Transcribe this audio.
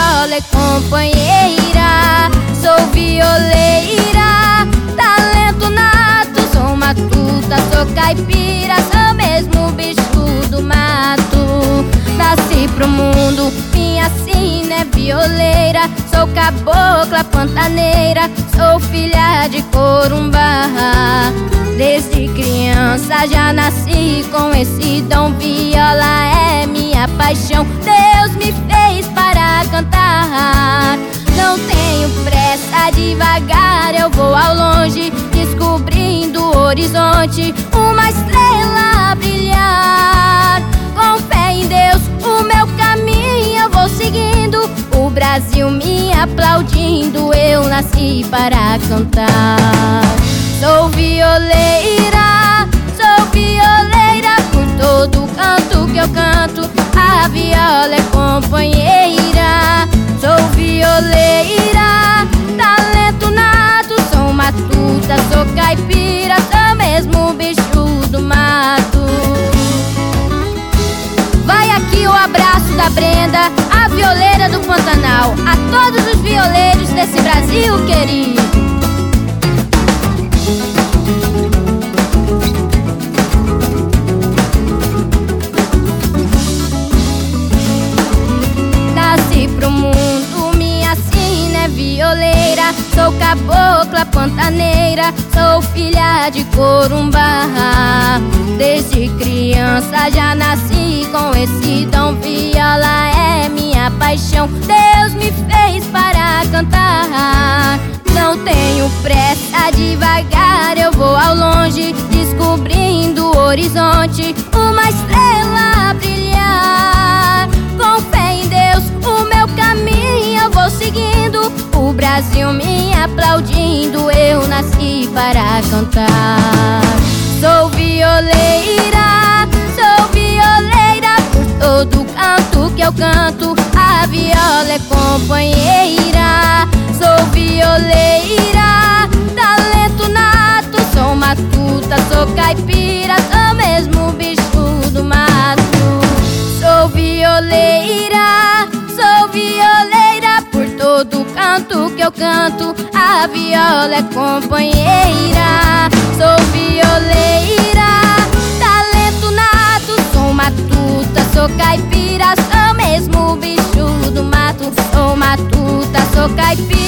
viola é companheira. Sou violeira, talento nato. Sou matuta, sou caipira, sou mesmo bicho do mato. Nasci pro mundo, minha sina é violeira. Sou cabocla pantaneira, sou filha de Corumbá. Desde criança já nasci com esse dom. Viola é minha paixão, Deus me fez para cantar. Não tenho pressa, devagar eu vou ao longe, descobrindo o horizonte, uma estrela a brilhar. Com fé em Deus o meu caminho eu vou seguindo, o Brasil me aplaudindo, eu nasci para cantar. Sou violeira, por todo canto que eu canto, a viola é companheira. Sou violeira, talento nato. Sou matuta, sou caipira, sou mesmo bicho do mato. Vai aqui o abraço da Brenda, a violeira do Pantanal, a todos os violeiros desse Brasil querido. Nasci pro mundo, minha sina é violeira. Sou cabocla pantaneira, sou filha de Corumbá. Desde criança já nasci com esse dom. Viola é minha paixão, Deus me fez para cantar. Não tenho pressa, devagar eu vou ao longe, descobrindo o horizonte, uma estrela a brilhar. Com fé em Deus o meu caminho eu vou seguindo, o Brasil me aplaudindo, eu nasci para cantar. Sou violeira, por todo canto que eu canto, a viola é companheira. Sou violeira, talento nato. Sou matuta, sou caipira, sou mesmo bicho do mato. Sou violeira, por todo canto que eu canto, a viola é companheira. Sou violeira, talento nato. Sou matuta, sou caipira, sou mesmo bicho do mato. Sou matuta, sou caipira.